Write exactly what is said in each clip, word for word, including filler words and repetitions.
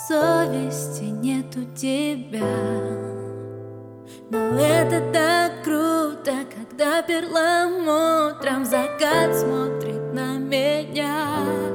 совести нет у тебя. Но это так круто, когда перламутром закат смотрит на меня.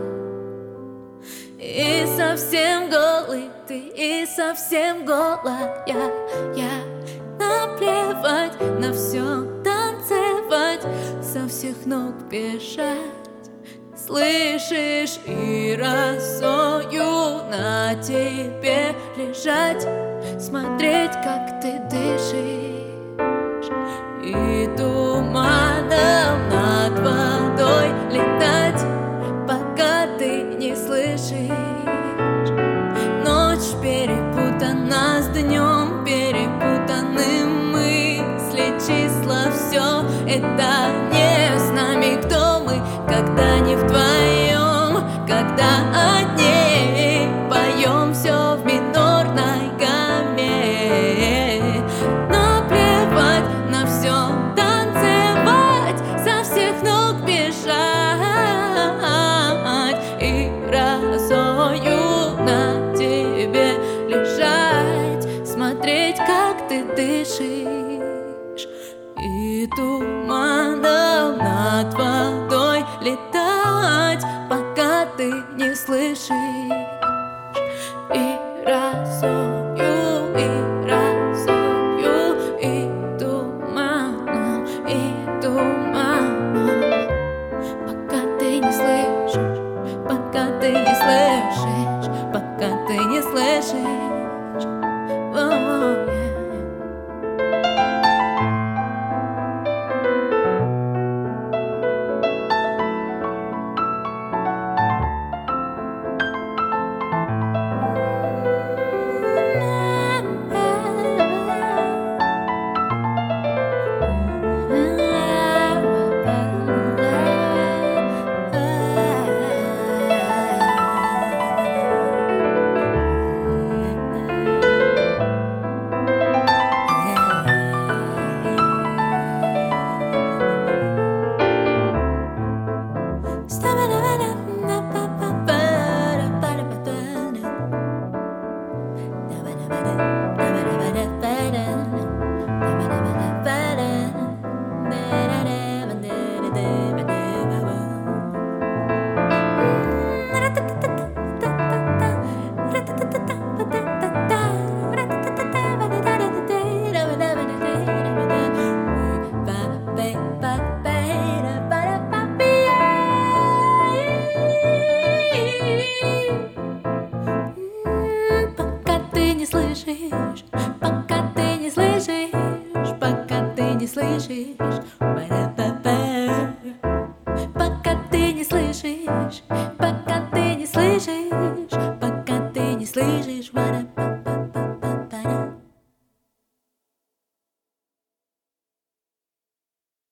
И совсем голый ты, и совсем голая я. Наплевать на все, танцевать, со всех ног бежать. Слышишь, и росою на тебе лежать, смотреть, как ты дышишь, и туманом над водой летать, пока ты не слышишь. Ночь перепутана с днем, перепутаны мысли, числа, все это не с нами. Кто мы, когда не вдвоем, когда одни поем все в минорной гамме. Наплевать на все, танцевать, со всех ног бежать, и росою на тебе лежать, смотреть, как ты дышишь, и туманом над водой летать, пока ты не слышишь. И росою, и росою, и туманом, и туманом, пока ты не слышишь, пока ты не слышишь, пока ты не слышишь. О-о-о, yeah. Пока ты не слышишь, пока ты не слышишь, пока ты не слышишь, пока ты не слышишь, пока